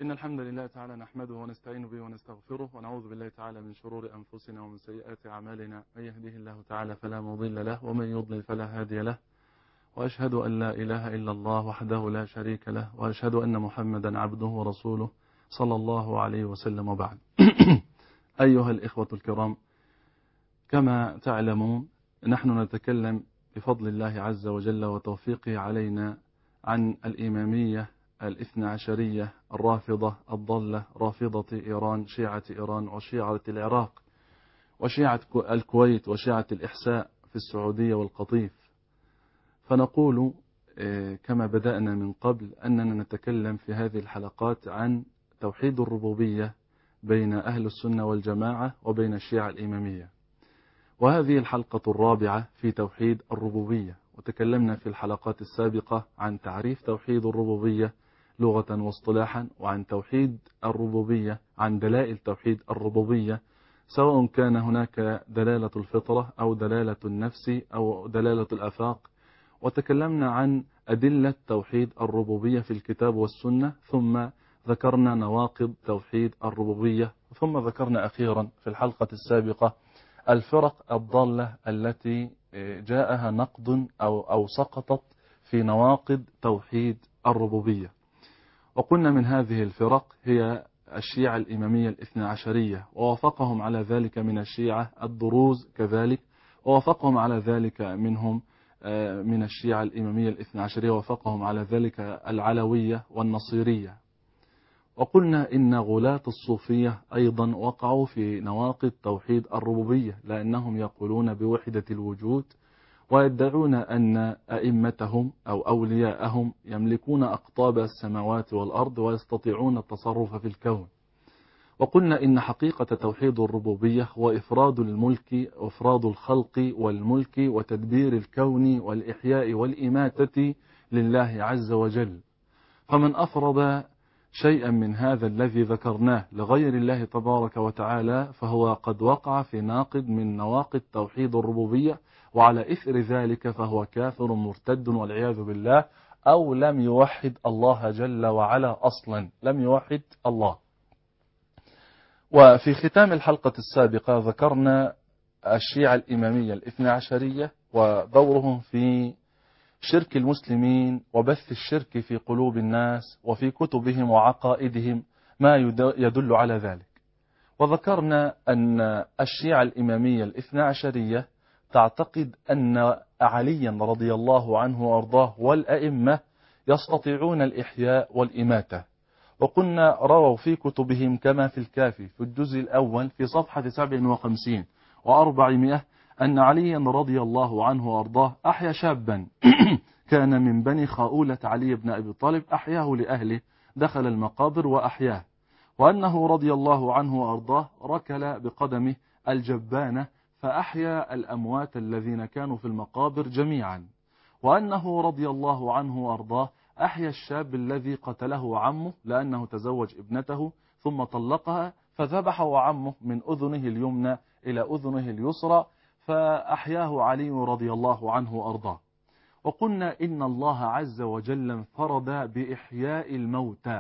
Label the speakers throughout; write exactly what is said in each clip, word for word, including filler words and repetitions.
Speaker 1: إن الحمد لله تعالى نحمده ونستعين به ونستغفره ونعوذ بالله تعالى من شرور أنفسنا ومن سيئات أعمالنا. من يهده الله تعالى فلا مضل له ومن يضلل فلا هادي له، وأشهد أن لا إله إلا الله وحده لا شريك له، وأشهد أن محمدا عبده ورسوله صلى الله عليه وسلم. وبعد. أيها الإخوة الكرام، كما تعلمون نحن نتكلم بفضل الله عز وجل وتوفيقه علينا عن الإمامية الاثنى عشرية الرافضة الضالة، رافضة إيران، شيعة إيران وشيعة العراق وشيعة الكويت وشيعة الإحساء في السعودية والقطيف. فنقول كما بدأنا من قبل أننا نتكلم في هذه الحلقات عن توحيد الربوبية بين أهل السنة والجماعة وبين الشيعة الإمامية، وهذه الحلقة الرابعة في توحيد الربوبية. وتكلمنا في الحلقات السابقة عن تعريف توحيد الربوبية لغة واصطلاحا، وعن توحيد الربوبية، عن دلائل توحيد الربوبية، سواء كان هناك دلالة الفطرة أو دلالة النفس أو دلالة الآفاق. وتكلمنا عن أدلة توحيد الربوبية في الكتاب والسنة، ثم ذكرنا نواقض توحيد الربوبية، ثم ذكرنا أخيرا في الحلقة السابقة الفرق الضالة التي جاءها نقد أو, أو سقطت في نواقض توحيد الربوبية. وقلنا من هذه الفرق هي الشيعة الإمامية الاثنى عشرية، ووافقهم على ذلك من الشيعة الدروز كذلك، ووافقهم على ذلك منهم من الشيعة الإمامية الاثنى عشرية، ووافقهم على ذلك العلوية والنصيرية. وقلنا إن غلاة الصوفية أيضا وقعوا في نواقض توحيد الربوبية، لأنهم يقولون بوحدة الوجود، ويدعون أن أئمتهم أو أولياءهم يملكون أقطاب السماوات والأرض ويستطيعون التصرف في الكون. وقلنا إن حقيقة توحيد الربوبية هو إفراد الملك وإفراد الخلق والملك وتدبير الكون والإحياء والإماتة لله عز وجل. فمن أفرد شيئا من هذا الذي ذكرناه لغير الله تبارك وتعالى فهو قد وقع في ناقض من نواقض توحيد الربوبية، وعلى إثر ذلك فهو كافر مرتد والعياذ بالله، أو لم يوحد الله جل وعلا أصلا، لم يوحد الله. وفي ختام الحلقة السابقة ذكرنا الشيعة الإمامية الاثنى عشرية ودورهم في شرك المسلمين وبث الشرك في قلوب الناس وفي كتبهم وعقائدهم ما يدل على ذلك. وذكرنا أن الشيعة الإمامية الاثنى عشرية تعتقد أن عليا رضي الله عنه وأرضاه والأئمة يستطيعون الإحياء والإماتة. وقلنا رووا في كتبهم كما في الكافي في الجزء الأول في صفحة سبع وخمسين وأربعمائة أن عليا رضي الله عنه وأرضاه أحيا شابا كان من بني خاؤولة علي بن أبي طالب، أحياه لأهله، دخل المقابر وأحياه. وأنه رضي الله عنه وأرضاه ركل بقدمه الجبانة فأحيا الأموات الذين كانوا في المقابر جميعا. وأنه رضي الله عنه وأرضاه أحيا الشاب الذي قتله عمه لأنه تزوج ابنته ثم طلقها، فذبحه عمه من أذنه اليمنى إلى أذنه اليسرى، فأحياه علي رضي الله عنه وأرضاه. وقلنا إن الله عز وجل انفرد بإحياء الموتى،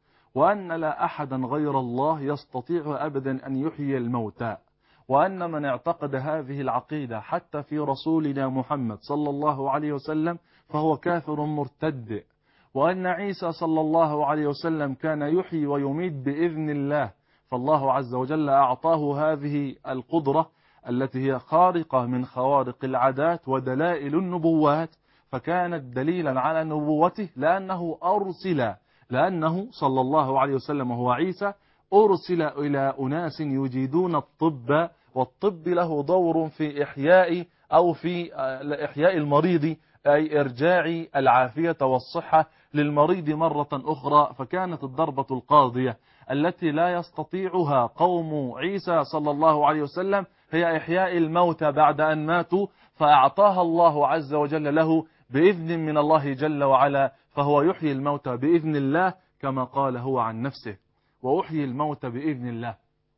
Speaker 1: وأن لا أحدا غير الله يستطيع أبدا أن يحيي الموتى، وأن من اعتقد هذه العقيدة حتى في رسولنا محمد صلى الله عليه وسلم فهو كافر مرتد. وأن عيسى صلى الله عليه وسلم كان يحيي ويميت بإذن الله، فالله عز وجل أعطاه هذه القدرة التي هي خارقة من خوارق العادات ودلائل النبوات، فكانت دليلا على نبوته لأنه أرسل، لأنه صلى الله عليه وسلم وهو عيسى أرسل إلى أناس يجيدون الطب، والطب له دور في إحياء أو في إحياء المريض، أي إرجاع العافية والصحة للمريض مرة أخرى. فكانت الضربة القاضية التي لا يستطيعها قوم عيسى صلى الله عليه وسلم هي إحياء الموتى بعد أن ماتوا، فأعطاها الله عز وجل له بإذن من الله جل وعلا، فهو يحيي الموتى بإذن الله كما قال هو عن نفسه، وأحيي الموتى بإذن الله.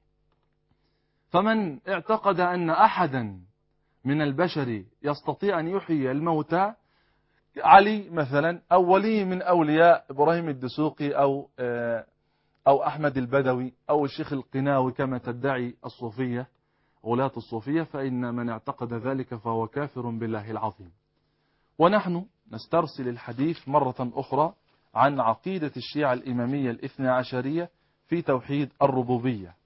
Speaker 1: فمن اعتقد أن أحدا من البشر يستطيع أن يحيي الموتى، علي مثلا أو ولي من أولياء إبراهيم الدسوقي أو أو أحمد البدوي أو الشيخ القناوي كما تدعي الصوفية غلاة الصوفية، فإن من اعتقد ذلك فهو كافر بالله العظيم. ونحن نسترسل الحديث مرة أخرى عن عقيدة الشيعة الإمامية الاثنى عشرية في توحيد الربوبية.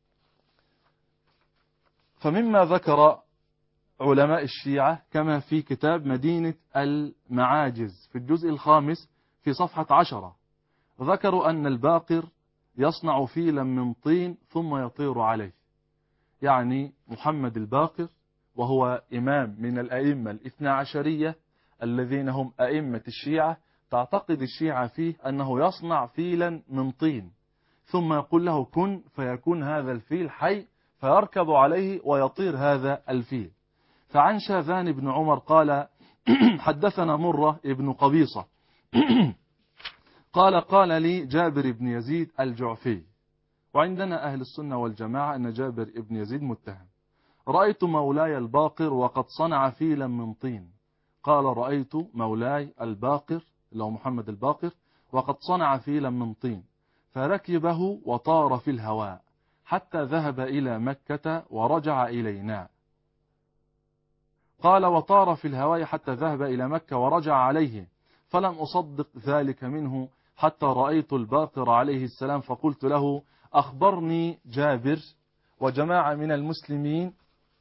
Speaker 1: فمما ذكر علماء الشيعة كما في كتاب مدينة المعاجز في الجزء الخامس في صفحة عشرة، ذكروا أن الباقر يصنع فيلا من طين ثم يطير عليه. يعني محمد الباقر وهو إمام من الأئمة الاثنى عشرية الذين هم أئمة الشيعة، تعتقد الشيعة فيه أنه يصنع فيلا من طين ثم يقول له كن فيكون هذا الفيل حي فيركب عليه ويطير هذا الفيل. فعن شاذان بن عمر قال حدثنا مرة ابن قبيصة قال قال لي جابر بن يزيد الجعفي، وعندنا أهل السنة والجماعة أن جابر بن يزيد متهم، رأيت مولاي الباقر وقد صنع فيلا من طين. قال رأيت مولاي الباقر اللي هو محمد الباقر وقد صنع فيلا من طين فركبه وطار في الهواء حتى ذهب إلى مكة ورجع إلينا. قال وطار في الهواء حتى ذهب إلى مكة ورجع عليه، فلم أصدق ذلك منه حتى رأيت الباقر عليه السلام فقلت له أخبرني جابر وجماعة من المسلمين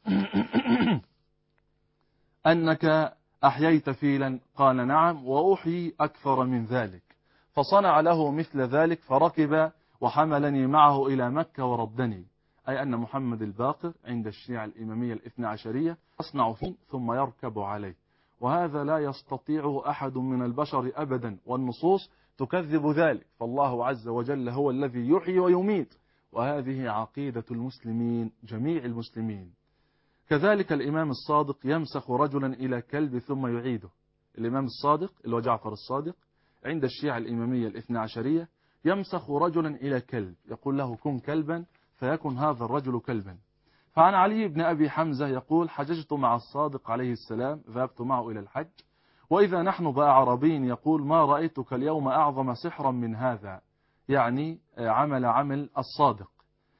Speaker 1: أنك أحييت فيلا؟ قال نعم وأحيي أكثر من ذلك. فصنع له مثل ذلك فركب وحملني معه إلى مكة وردني. أي أن محمد الباقر عند الشيعة الإمامية الاثنى عشرية يصنع فيه ثم يركب عليه، وهذا لا يستطيعه أحد من البشر أبدا، والنصوص تكذب ذلك، فالله عز وجل هو الذي يحيي ويميت، وهذه عقيدة المسلمين جميع المسلمين. كذلك الإمام الصادق يمسخ رجلا إلى كلب ثم يعيده. الإمام الصادق اللي هو جعفر الصادق عند الشيعة الإمامية الاثنى عشرية يمسخ رجلا إلى كلب، يقول له كن كلبا فيكن هذا الرجل كلبا. فعن علي بن أبي حمزة يقول حججت مع الصادق عليه السلام، ذهبت معه إلى الحج، وإذا نحن بقى عربي يقول ما رأيتك اليوم أعظم سحرا من هذا، يعني عمل عمل الصادق،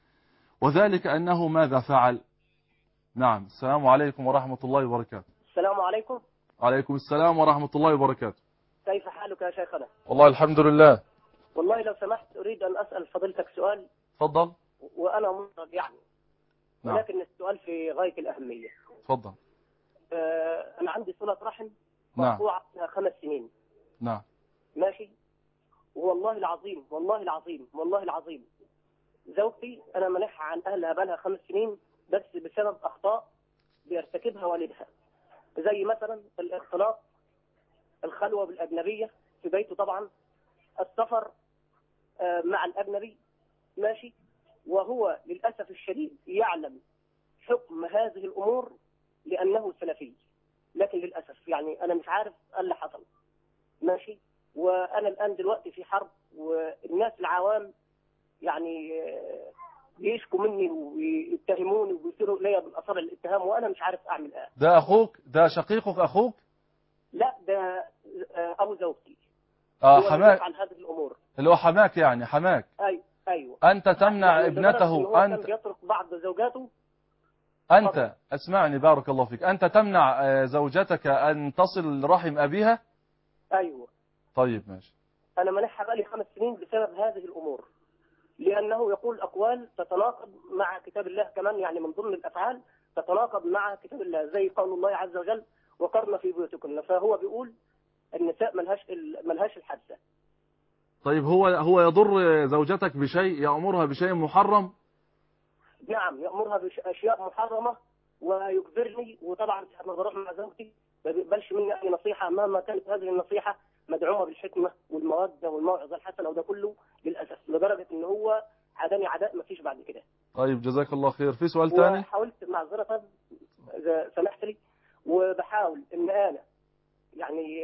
Speaker 1: وذلك أنه ماذا فعل؟ نعم. السلام عليكم ورحمة الله وبركاته.
Speaker 2: السلام عليكم.
Speaker 1: وعليكم السلام ورحمة الله وبركاته.
Speaker 2: كيف حالك يا شيخنا؟
Speaker 1: والله الحمد لله.
Speaker 2: والله لو سمحت أريد أن أسأل فضيلتك سؤال.
Speaker 1: تفضل.
Speaker 2: وأنا مرض يعني.
Speaker 1: نعم.
Speaker 2: ولكن السؤال في غاية الأهمية.
Speaker 1: تفضل.
Speaker 2: آه أنا عندي صلة رحم
Speaker 1: نعم.
Speaker 2: مقطوعة لها خمس سنين.
Speaker 1: نعم.
Speaker 2: ماشي. والله العظيم والله العظيم والله العظيم زوجتي أنا منحها عن أهلها بقالها خمس سنين بس بسبب أخطاء بيرتكبها والدها، زي مثلا الاختلاط، الخلوة بالأجنبية في بيته طبعا، السفر مع الأجنبي. ماشي. وهو للأسف الشديد يعلم حكم هذه الأمور لأنه سلفي، لكن للأسف يعني أنا مش عارف اللي حصل. ماشي. وأنا الآن دلوقتي في حرب، والناس العوام يعني بيشكوا مني ويتهموني وبيصيروا ليا بالأصابع الاتهام، وأنا مش عارف أعمل إيه.
Speaker 1: ده أخوك؟ ده شقيقك أخوك؟
Speaker 2: لا ده أبو زوجتي.
Speaker 1: آه حماك
Speaker 2: عن هذه الأمور
Speaker 1: اللي هو حماك، يعني حماك.
Speaker 2: أي أيوة.
Speaker 1: أنت تمنع
Speaker 2: يعني
Speaker 1: ابنته؟
Speaker 2: أنت بيترك بعض زوجاته.
Speaker 1: أنت
Speaker 2: فضل.
Speaker 1: اسمعني بارك الله فيك، أنت تمنع زوجتك أن تصل رحم أبيها؟
Speaker 2: أيوة.
Speaker 1: طيب ماشي.
Speaker 2: أنا منحها بقالي خمس سنين بسبب هذه الأمور، لأنه يقول أقوال تتناقض مع كتاب الله كمان، يعني من ضمن الأفعال تتناقض مع كتاب الله، زي قول الله عز وجل وقرن في بيوتكن. فهو بيقول النساء ملهاش ملهاش الحادثة.
Speaker 1: طيب هو هو يضر زوجتك بشيء، يأمرها بشيء محرم؟
Speaker 2: نعم يأمرها بأشياء محرمة ويجبرني، وطبعا لما بروح مع زوجتي ما بيقبلش مني أي نصيحة مهما كانت هذه النصيحة مدعومة بالحكمة والمودة والموعظة الحسنة، وده كله للأسف لدرجة إن هو عداني عداء ما فيش بعد كده.
Speaker 1: طيب جزاك الله خير. في سؤال ثاني؟
Speaker 2: وحاولت معذرة إذا سمحت لي، وبحاول إن أنا يعني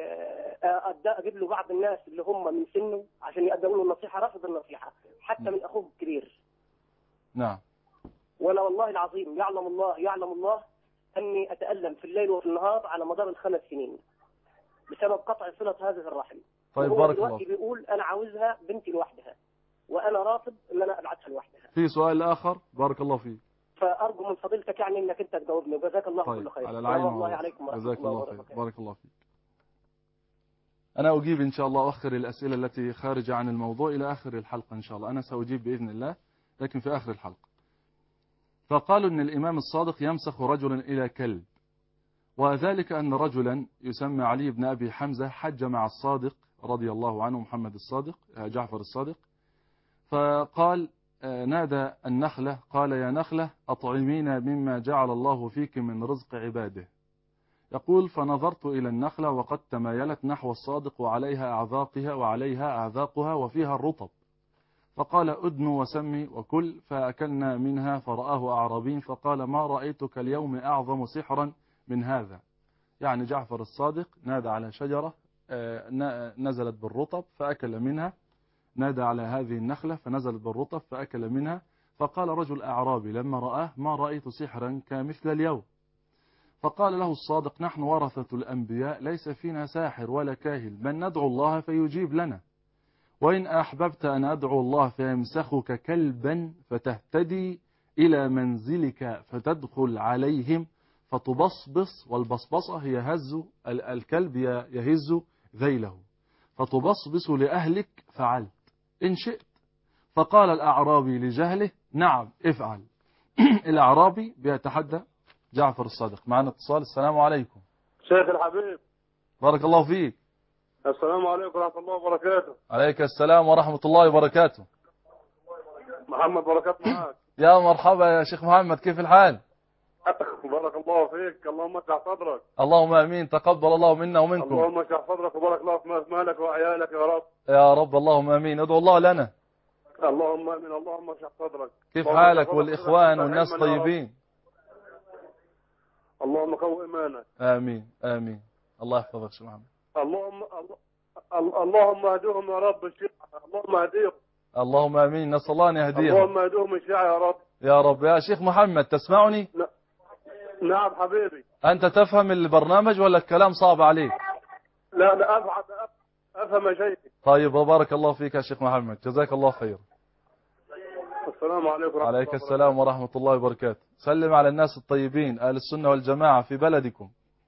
Speaker 2: أجيب له بعض الناس اللي هم من سنه عشان يقدموا له النصيحة، رفض النصيحة حتى من أخوه الكبير.
Speaker 1: نعم.
Speaker 2: وأنا والله العظيم يعلم الله يعلم الله أني أتألم في الليل وفي النهار على مدار الخمس سنين بسبب قطع صلة هذه الرحم.
Speaker 1: طيب
Speaker 2: وهو
Speaker 1: بارك
Speaker 2: دلوقتي
Speaker 1: الله.
Speaker 2: بيقول أنا عاوزها بنتي لوحدها. وأنا رافض إن أنا أبعثها لوحدها.
Speaker 1: في سؤال آخر؟ بارك الله فيك.
Speaker 2: فأرجو من فضيلتك يعني إنك أنت تجاوبني، وجزاك الله
Speaker 1: طيب.
Speaker 2: كل خير.
Speaker 1: على العين
Speaker 2: الله عليكم ورحمة
Speaker 1: جزاك
Speaker 2: الله
Speaker 1: الله خير.
Speaker 2: وبركاته.
Speaker 1: بارك الله فيك. أنا أجيب إن شاء الله أخر الأسئلة التي خارجة عن الموضوع إلى آخر الحلقة إن شاء الله. أنا سأجيب بإذن الله لكن في آخر الحلقة. فقالوا أن الإمام الصادق يمسخ رجلا إلى كلب، وذلك أن رجلا يسمى علي بن أبي حمزة حج مع الصادق رضي الله عنه، محمد الصادق جعفر الصادق، فقال نادى النخلة قال يا نخلة أطعمينا مما جعل الله فيك من رزق عباده. يقول فنظرت إلى النخلة وقد تمايلت نحو الصادق وعليها أعذاقها وعليها أعذاقها وفيها الرطب، فقال أدنوا وسمي وكل، فأكلنا منها فرآه أعرابي فقال ما رأيتك اليوم أعظم سحرا من هذا. يعني جعفر الصادق نادى على شجرة نزلت بالرطب فأكل منها، نادى على هذه النخلة فنزلت بالرطب فأكل منها، فقال رجل أعرابي لما رآه ما رأيت سحرا كمثل اليوم. فقال له الصادق نحن ورثة الأنبياء ليس فينا ساحر ولا كاهن، بل ندعو الله فيجيب لنا، وإن أحببت أن أدعو الله فيمسخك كلبا فتهتدي إلى منزلك فتدخل عليهم فتبصبص، والبصبصة هي هز الكلب يهز ذيله، فتبصبص لأهلك فعلت إن شئت. فقال الأعرابي لجهله نعم افعل. الأعرابي بيتحدى جعفر الصادق. معنا اتصال. السلام عليكم.
Speaker 3: شيخ الحبيب
Speaker 1: بارك الله فيك.
Speaker 3: السلام عليكم ورحمة الله وبركاته.
Speaker 1: عليك السلام ورحمة الله وبركاته.
Speaker 3: محمد بركات معاك.
Speaker 1: يا مرحبا يا شيخ محمد، كيف الحال؟
Speaker 3: بارك الله فيك. اللهم اشرح صدرك.
Speaker 1: اللهم امين. تقبل الله منا ومنكم.
Speaker 3: اللهم اشرح صدرك وبارك الله في مالك وعيالك يا رب.
Speaker 1: يا رب اللهم امين. ادعو الله لنا.
Speaker 3: اللهم امين. اللهم اشرح صدرك.
Speaker 1: كيف حالك والإخوان والناس طيبين؟
Speaker 3: اللهم قوي إيمانك.
Speaker 1: آمين آمين. الله يحفظك شيخ محمد.
Speaker 3: اللهم اللهم اهدهم يا رب الشيعة. اللهم اهديهم.
Speaker 1: اللهم آمين. نسأل الله أن يهديهم.
Speaker 3: اللهم اهدهم الشيعة يا رب.
Speaker 1: يا رب. يا شيخ محمد تسمعني؟
Speaker 3: ن... نعم حبيبي.
Speaker 1: أنت تفهم البرنامج ولا الكلام صعب عليك؟
Speaker 3: لا لا أفهم أفهم شيء.
Speaker 1: طيب وبارك الله فيك يا شيخ محمد، جزاك الله خير.
Speaker 3: السلام عليكم ورحمة
Speaker 1: عليك
Speaker 3: الله
Speaker 1: السلام ورحمة الله وبركاته. سلم على الناس الطيبين أهل السنة والجماعة في بلدكم.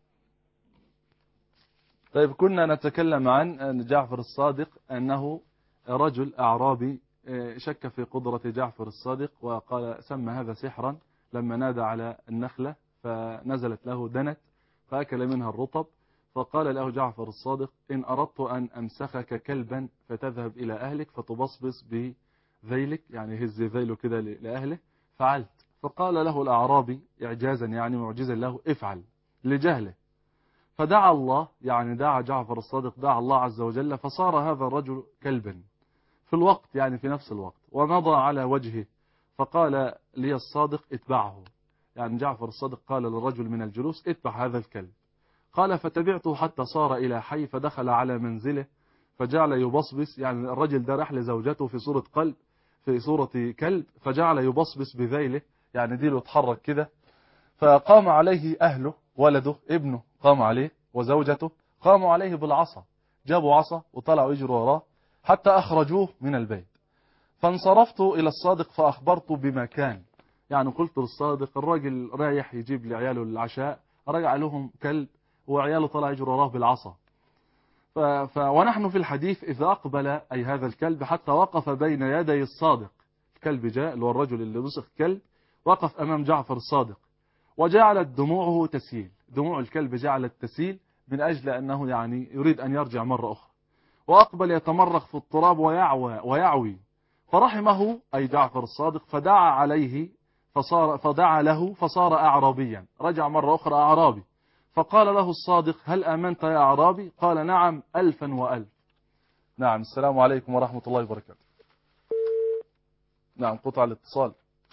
Speaker 1: طيب كنا نتكلم عن جعفر الصادق أنه رجل أعرابي شك في قدرة جعفر الصادق وقال سمى هذا سحرا لما نادى على النخلة فنزلت له دنت فأكل منها الرطب، فقال له جعفر الصادق إن أردت أن أمسخك كلبا فتذهب إلى أهلك فتبصبص بذيلك، يعني هز ذيله كده لأهله، فعلت. فقال له الأعرابي إعجازا يعني معجزا له افعل لجهله، فدعا الله يعني دعا جعفر الصادق دعا الله عز وجل فصار هذا الرجل كلبا في الوقت يعني في نفس الوقت، ومضى على وجهه فقال لي الصادق اتبعه، يعني جعفر الصادق قال للرجل من الجلوس اتبع هذا الكلب، قال فتبعته حتى صار إلى حي فدخل على منزله فجعل يبصبص، يعني الرجل ده راح لزوجته في صورة قلب في صورة كلب فجعل يبصبص بذيله يعني ديله اتحرك كده، فقام عليه أهله ولده ابنه قام عليه وزوجته قاموا عليه بالعصا، جابوا عصا وطلعوا يجروا وراه حتى أخرجوه من البيت. فانصرفت إلى الصادق فأخبرت بما كان، يعني قلت للصادق الراجل رايح يجيب لعياله العشاء رجع لهم كلب وعياله طلع يجروا وراه بالعصا. ف... ف... ونحن في الحديث إذا أقبل أي هذا الكلب حتى وقف بين يدي الصادق، الكلب جاء اللي هو الرجل اللي مسخ كلب وقف أمام جعفر الصادق وجعلت دموعه تسيل، دموع الكلب جعلت تسيل من أجل أنه يعني يريد أن يرجع مرة أخرى، وأقبل يتمرغ في التراب ويعوى ويعوي، فرحمه أي جعفر الصادق فدعا عليه فصار فدعا له فصار أعرابيا، رجع مرة أخرى أعرابي، فقال له الصادق هل آمنت يا أعرابي؟ قال نعم ألفا وألف. نعم. السلام عليكم ورحمة الله وبركاته. نعم قطع الاتصال.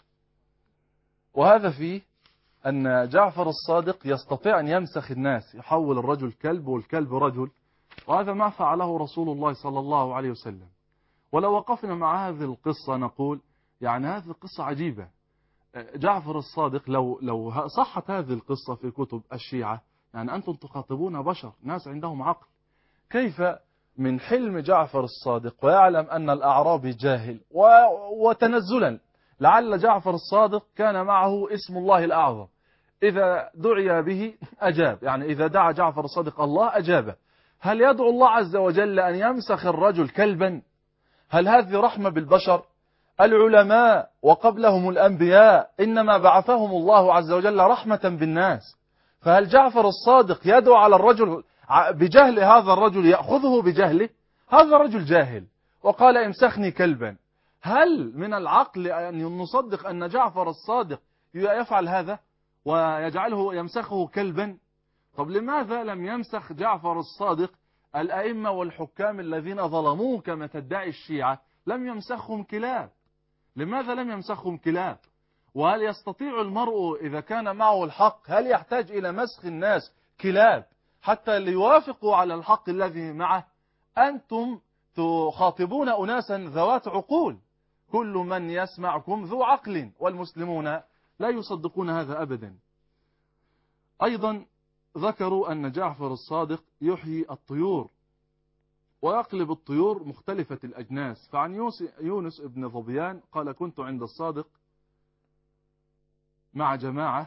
Speaker 1: وهذا فيه أن جعفر الصادق يستطيع أن يمسخ الناس، يحول الرجل كلب والكلب رجل، وهذا ما فعله رسول الله صلى الله عليه وسلم. ولو وقفنا مع هذه القصة نقول يعني هذه القصة عجيبة. جعفر الصادق لو لو صحت هذه القصة في كتب الشيعة، يعني أنتم تخاطبون بشر ناس عندهم عقل، كيف من حلم جعفر الصادق ويعلم أن الأعرابي جاهل وتنزلا، لعل جعفر الصادق كان معه اسم الله الأعظم، إذا دعي به أجاب، يعني إذا دعا جعفر الصادق الله أجابه. هل يدعو الله عز وجل أن يمسخ الرجل كلبا؟ هل هذه رحمة بالبشر؟ العلماء وقبلهم الأنبياء إنما بعثهم الله عز وجل رحمة بالناس، فهل جعفر الصادق يدعو على الرجل بجهل هذا الرجل يأخذه بجهله؟ هذا رجل جاهل وقال امسخني كلبا. هل من العقل أن نصدق أن جعفر الصادق يفعل هذا ويجعله يمسخه كلبا؟ طب لماذا لم يمسخ جعفر الصادق الأئمة والحكام الذين ظلموه كما تدعي الشيعة؟ لم يمسخهم كلاب. لماذا لم يمسخهم كلاب؟ وهل يستطيع المرء إذا كان معه الحق، هل يحتاج إلى مسخ الناس كلاب حتى ليوافقوا على الحق الذي معه؟ أنتم تخاطبون أناسا ذوات عقول، كل من يسمعكم ذو عقل، والمسلمون لا يصدقون هذا أبدا. أيضا ذكروا أن جعفر الصادق يحيي الطيور ويقلب الطيور مختلفة الأجناس. فعن يونس بن ظبيان قال كنت عند الصادق مع جماعة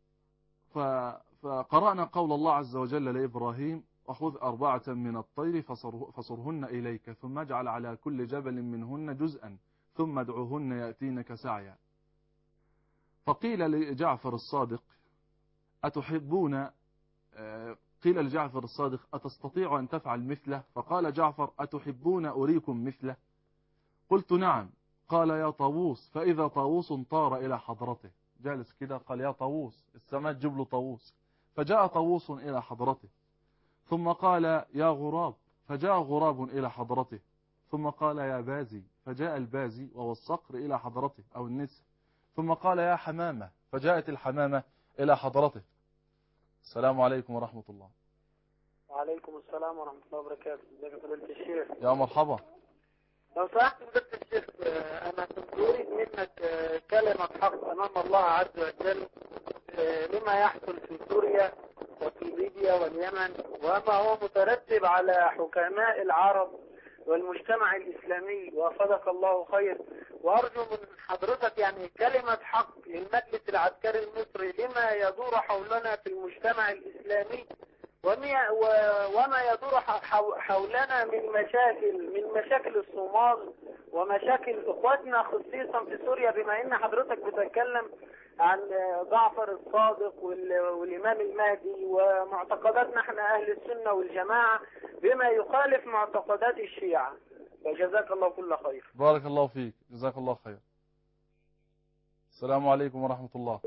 Speaker 1: فقرأنا قول الله عز وجل لإبراهيم وخذ أربعة من الطير فصرهن إليك ثم اجعل على كل جبل منهن جزءا ثم ادعوهن يأتينك سعيا. فقيل لجعفر الصادق أتحبون قيل لجعفر الصادق أتستطيع أن تفعل مثله؟ فقال جعفر أتحبون أريكم مثله؟ قلت نعم. قال يا طاووس، فإذا طاووس طار إلى حضرته، جالس كده قال يا طاووس، السماء تجيب له طاووس، فجاء طاووس إلى حضرته. ثم قال يا غراب، فجاء غراب إلى حضرته. ثم قال يا بازي، فجاء البازي وهو الصقر إلى حضرته أو النسر. ثم قال يا حمامة، فجاءت الحمامة إلى حضرته. السلام عليكم ورحمة الله.
Speaker 3: وعليكم السلام ورحمة الله وبركاته. ازيك يا فضيلة الشيخ؟
Speaker 1: يا مرحبا.
Speaker 3: لو سمحت فضيلة الشيخ، أنا كنت أريد منك كلمة حق أمام الله عز وجل لما يحصل في سوريا وفي ليبيا واليمن، وما هو مترتب على حكماء العرب والمجتمع الإسلامي، وفضك الله خير. وأرجو من حضرتك يعني كلمة حق للمجلس العسكري المصري لما يدور حولنا في المجتمع الإسلامي وما يدور حولنا من مشاكل من مشاكل الصومال ومشاكل إخواتنا خصيصا في سوريا، بما إن حضرتك بتتكلم عن جعفر الصادق والإمام المهدي ومعتقداتنا احنا أهل السنة والجماعة بما يخالف معتقدات الشيعة. فجزاك الله كل خير.
Speaker 1: بارك الله فيك، جزاك الله خير. السلام عليكم ورحمة الله.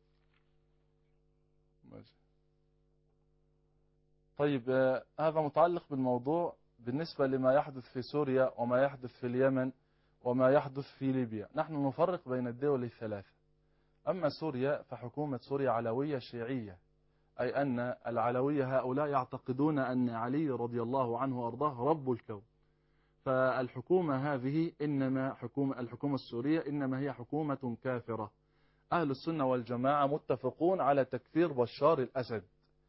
Speaker 1: ماشي. طيب آه هذا متعلق بالموضوع بالنسبة لما يحدث في سوريا وما يحدث في اليمن وما يحدث في ليبيا. نحن نفرق بين الدول الثلاثة. أما سوريا فحكومة سوريا علوية شيعية، أي أن العلوية هؤلاء يعتقدون أن علي رضي الله عنه وأرضاه رب الكون. فالحكومة هذه إنما حكومة الحكومة السورية إنما هي حكومة كافرة. أهل السنة والجماعة متفقون على تكفير بشار الأسد،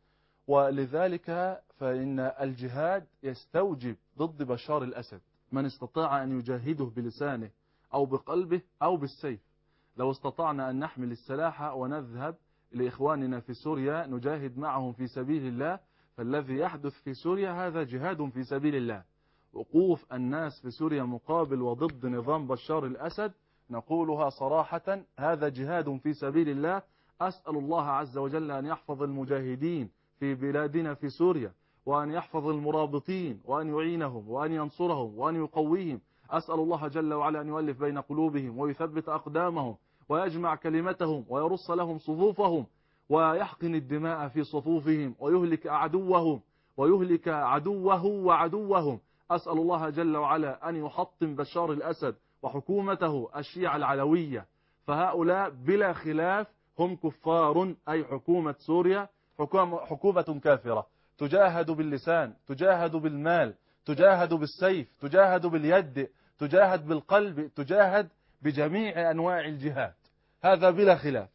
Speaker 1: ولذلك فإن الجهاد يستوجب ضد بشار الأسد. من استطاع أن يجاهده بلسانه أو بقلبه أو بالسيف. لو استطعنا أن نحمل السلاح ونذهب لإخواننا في سوريا نجاهد معهم في سبيل الله، فالذي يحدث في سوريا هذا جهاد في سبيل الله. وقوف الناس في سوريا مقابل وضد نظام بشار الأسد نقولها صراحة، هذا جهاد في سبيل الله. أسأل الله عز وجل أن يحفظ المجاهدين في بلادنا في سوريا، وأن يحفظ المرابطين وأن يعينهم وأن ينصرهم وأن يقويهم. أسأل الله جل وعلا أن يؤلف بين قلوبهم ويثبت أقدامهم ويجمع كلمتهم ويرص لهم صفوفهم ويحقن الدماء في صفوفهم ويهلك عدوهم ويهلك عدوه وعدوهم. أسأل الله جل وعلا أن يحطم بشار الأسد وحكومته الشيعة العلوية، فهؤلاء بلا خلاف هم كفار، أي حكومة سوريا حكومة كافرة، تجاهد باللسان، تجاهد بالمال، تجاهد بالسيف، تجاهد باليد، تجاهد بالقلب، تجاهد بجميع أنواع الجهاد، هذا بلا خلاف.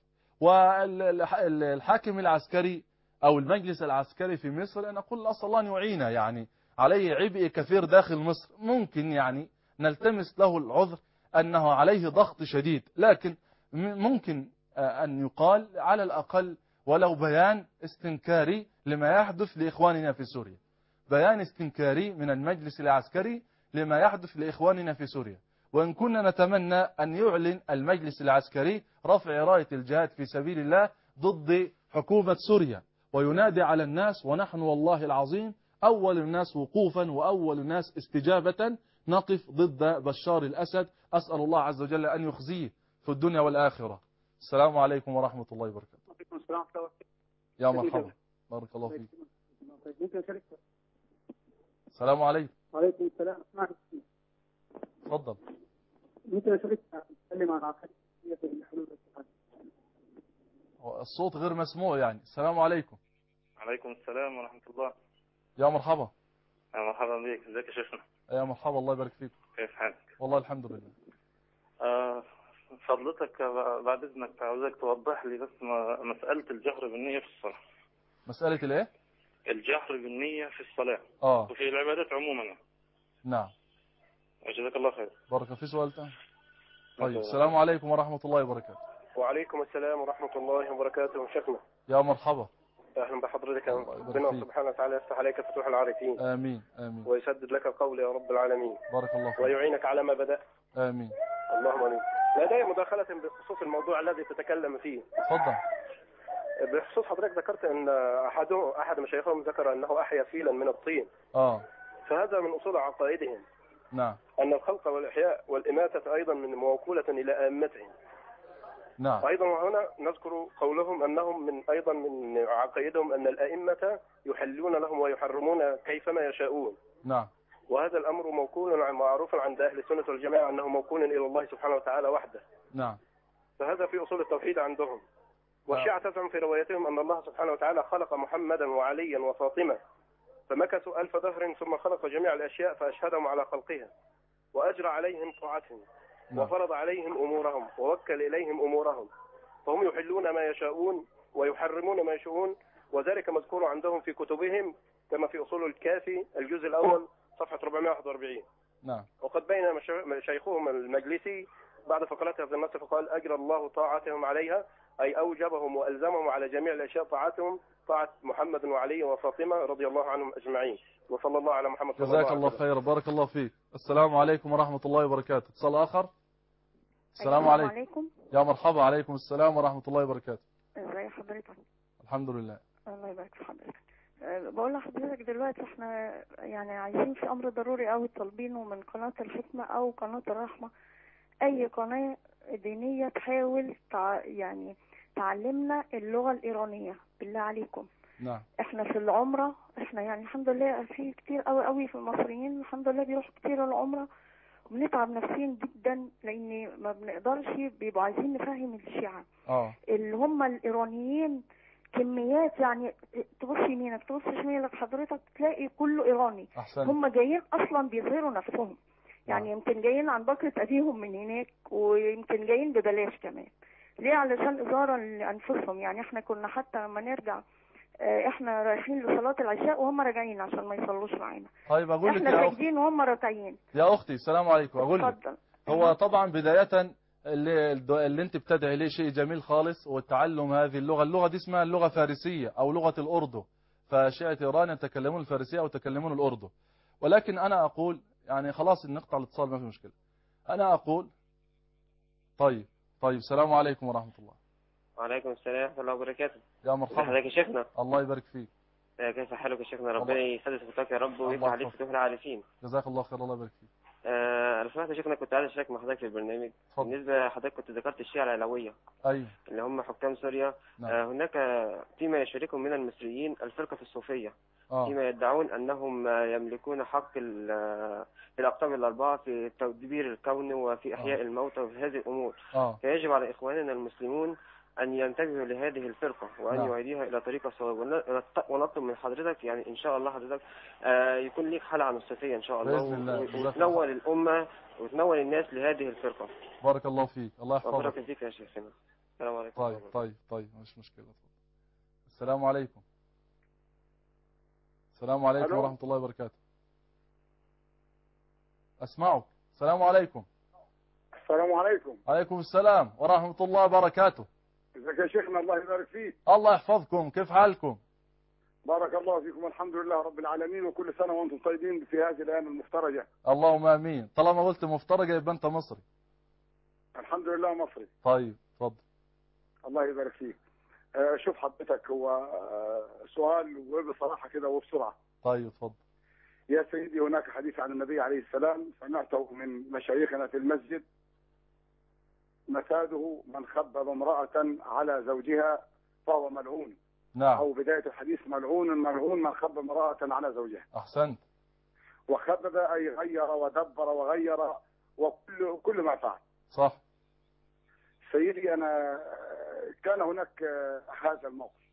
Speaker 1: والحاكم العسكري أو المجلس العسكري في مصر أنا أقول أسأل الله أن يعينه، يعني عليه عبء كثير داخل مصر، ممكن يعني نلتمس له العذر أنه عليه ضغط شديد، لكن ممكن أن يقال على الأقل ولو بيان استنكاري لما يحدث لإخواننا في سوريا، بيان استنكاري من المجلس العسكري لما يحدث لإخواننا في سوريا. وإن كنا نتمنى أن يعلن المجلس العسكري رفع راية الجهاد في سبيل الله ضد حكومة سوريا، وينادي على الناس، ونحن والله العظيم أول الناس وقوفا وأول الناس استجابة نقف ضد بشار الأسد. أسأل الله عز وجل أن يخزيه في الدنيا والآخرة. السلام عليكم ورحمة الله وبركاته.
Speaker 3: وعليكم السلام ورحمة الله وبركاته.
Speaker 1: يا مرحبا، بارك الله فيك. السلام عليكم.
Speaker 3: وعليكم السلام. اسمعك.
Speaker 1: تفضل.
Speaker 3: ممكن أشارك أتكلم عن عقيدة الحلول والاتحاد؟
Speaker 1: الصوت غير مسموع يعني. السلام عليكم.
Speaker 4: عليكم السلام ورحمة الله.
Speaker 1: يا مرحبا.
Speaker 4: يا مرحبا بك. ازيك يا شيخنا؟
Speaker 1: يا مرحبا، الله يبارك فيك.
Speaker 4: كيف حالك؟
Speaker 1: والله الحمد لله.
Speaker 4: آه فضلتك بعد اذنك عاوزك توضح لي بس مسألة الجهر بالنية في الصلاة. مسألة
Speaker 1: الايه؟
Speaker 4: الجهر بالنية في الصلاة
Speaker 1: اه
Speaker 4: وفي العبادات عموما.
Speaker 1: نعم.
Speaker 4: جزاك الله خير.
Speaker 1: بارك. في سؤال ثاني؟ طيب. السلام عليكم ورحمة الله وبركاته.
Speaker 5: وعليكم السلام ورحمة الله وبركاته. شيخنا
Speaker 1: يا مرحبا.
Speaker 5: أهلا بحضرتك. ربنا سبحانه وتعالى يفتح عليك فتوح العارفين.
Speaker 1: آمين آمين.
Speaker 5: ويسدد لك القول يا رب العالمين.
Speaker 1: بارك الله فيك.
Speaker 5: ويعينك على ما بدأت.
Speaker 1: آمين.
Speaker 5: اللهم آمين. لدي مداخلة بخصوص الموضوع الذي تتكلم فيه.
Speaker 1: تفضل.
Speaker 5: بخصوص حضرتك ذكرت أن أحده أحد مشايخهم ذكر أنه أحيا فيلا من الطين.
Speaker 1: آه
Speaker 5: فهذا من أصول عقائدهم.
Speaker 1: نعم.
Speaker 5: أن الخلق والإحياء والإماتة أيضا من موكولة إلى أئمتهم.
Speaker 1: نعم.
Speaker 5: أيضا وهنا نذكر قولهم أنهم من أيضا من عقائدهم أن الأئمة يحلون لهم ويحرمون كيفما يشاءون.
Speaker 1: نعم.
Speaker 5: وهذا الأمر موكول معروف عند أهل السنة والجماعة أنه موكول إلى الله سبحانه وتعالى وحده.
Speaker 1: نعم.
Speaker 5: فهذا في أصول التوحيد عندهم. والشيعة تزعم في روايتهم أن الله سبحانه وتعالى خلق محمدا وعليا وفاطمة فمكثوا ألف دهر ثم خلق جميع الأشياء فأشهدهم على خلقها وأجرى عليهم طاعتهم. نعم. وفرض عليهم أمورهم ووكل إليهم أمورهم فهم يحلون ما يشاءون ويحرمون ما يشاءون. وذلك مذكور عندهم في كتبهم كما في أصول الكافي الجزء الأول صفحة أربعمائة وواحد وأربعين.
Speaker 1: نعم.
Speaker 5: وقد بين شيخهم المجلسي بعد فقرات هذا النص فقال أجرى الله طاعتهم عليها أي أوجبهم وألزمهم على جميع الأشياء طاعتهم طاعة محمد وعلي وفاطمة رضي الله عنهم أجمعين. وصلى الله على محمد.
Speaker 1: جزاك الله خير. بارك الله فيك. السلام عليكم ورحمة الله وبركاته. اتصال آخر. السلام عليكم.
Speaker 6: عليكم.
Speaker 1: يا مرحبا. عليكم السلام ورحمة الله وبركاته.
Speaker 6: ازي حضرتك؟
Speaker 1: الحمد لله.
Speaker 6: الله يبارك في حضرتك. أه بقول لحضرتك دلوقتي احنا يعني عايزين في امر ضروري قوي طالبينه من قناة الحكمة او قناة الرحمة، اي قناة دينية تحاول تع... يعني تعلمنا اللغة الايرانية بالله عليكم.
Speaker 1: نعم.
Speaker 6: احنا في العمرة احنا يعني الحمد لله في كتير قوي قوي في المصريين الحمد لله بيروحوا كتير العمرة وبنتعب نفسيا جدا لان ما بنقدرش بيبقوا عايزين نفهم الشيعة
Speaker 1: اه
Speaker 6: اللي هم الايرانيين كميات يعني تبص يمينك تبص شمالك حضرتك تلاقي كله ايراني.
Speaker 1: أحسن.
Speaker 6: هم جايين اصلا بيظهروا نفسهم يعني
Speaker 1: آه.
Speaker 6: يمكن جايين عن بكرة ابيهم من هناك ويمكن جايين ببلاش كمان. ليه؟ علشان اظهارا لانفسهم. يعني احنا كنا حتى لما نرجع احنا رايحين لصلاة العشاء وهم راجعين عشان ما يصلوش معانا.
Speaker 1: طيب اقول لك
Speaker 6: احنا
Speaker 1: يا
Speaker 6: ساجدين وهم راكعين.
Speaker 1: يا اختي السلام عليكم. اقول لك
Speaker 6: اتفضل.
Speaker 1: هو طبعا بداية اللي, اللي انت بتدعي ليه شيء جميل خالص والتعلم هذه اللغة. اللغة دي اسمها اللغة فارسية او لغة الاردو. فشيعة ايران يتكلمون الفارسية او يتكلمون الاردو. ولكن انا اقول يعني خلاص نقطع الاتصال ما في مشكلة. انا اقول طيب طيب السلام عليكم ورحمة الله.
Speaker 7: وعليكم السلام ورحمة الله وبركاته.
Speaker 1: يا مرحبا.
Speaker 7: حضرتك يا شيخنا.
Speaker 1: الله يبارك فيك.
Speaker 7: كيف حالك يا شيخنا؟ ربنا يسدد فتاك يا رب ويفتح عليك فتوح العارفين.
Speaker 1: جزاك الله خير. الله يبارك فيك.
Speaker 7: آه انا سمعت يا شيخنا كنت عايز اشارك مع حضرتك في البرنامج.
Speaker 1: فضل.
Speaker 7: بالنسبه لحضرتك كنت ذكرت الشيعة العلوية.
Speaker 1: ايوه.
Speaker 7: اللي هم حكام سوريا.
Speaker 1: نعم.
Speaker 7: آه هناك فيما يشاركهم من المصريين الفرقة الصوفية.
Speaker 1: آه.
Speaker 7: فيما يدعون انهم يملكون حق الاقطاب الاربعة في تدبير الكون وفي احياء
Speaker 1: آه.
Speaker 7: الموتى وفي هذه الامور.
Speaker 1: آه.
Speaker 7: فيجب على اخواننا المسلمون أن ينتبهوا لهذه الفرقة وأن
Speaker 1: نعم.
Speaker 7: يعيدوها إلى طريق الصواب. ونطلب من حضرتك يعني إن شاء الله حضرتك آه يكون ليك حلقة نصيحية إن شاء الله وتنول الأمة وتنول الناس لهذه الفرقة.
Speaker 1: بارك الله فيك. الله يحفظك.
Speaker 7: بارك فيك يا شيخنا. السلام عليكم.
Speaker 1: طيب طيب طيب مش مشكلة. السلام عليكم. السلام عليكم
Speaker 5: ألو.
Speaker 1: ورحمة الله وبركاته. أسمعك. السلام عليكم.
Speaker 8: السلام عليكم.
Speaker 1: عليكم السلام ورحمة الله وبركاته.
Speaker 8: ازيك يا شيخنا؟ الله يبارك فيك.
Speaker 1: الله يحفظكم، كيف حالكم؟
Speaker 8: بارك الله فيكم، الحمد لله رب العالمين، وكل سنة وانتم طيبين في هذه الأيام المفترجة.
Speaker 1: اللهم آمين. طالما قلت مفترجة يبقى أنت مصري.
Speaker 8: الحمد لله مصري.
Speaker 1: طيب اتفضل.
Speaker 8: الله يبارك فيك. آه شوف حضرتك، هو آه سؤال وبصراحة كده وبسرعة.
Speaker 1: طيب اتفضل.
Speaker 8: يا سيدي، هناك حديث عن النبي عليه السلام سمعته من مشايخنا في المسجد: مفاده من خبب امرأة على زوجها فهو ملعون.
Speaker 1: نعم.
Speaker 8: أو بداية الحديث: ملعون ملعون من خبب امرأة على زوجها.
Speaker 1: أحسنت.
Speaker 8: وخبب أي غير ودبر وغير وكل كل ما فعل.
Speaker 1: صح.
Speaker 8: سيدي، أنا كان هناك هذا الموقف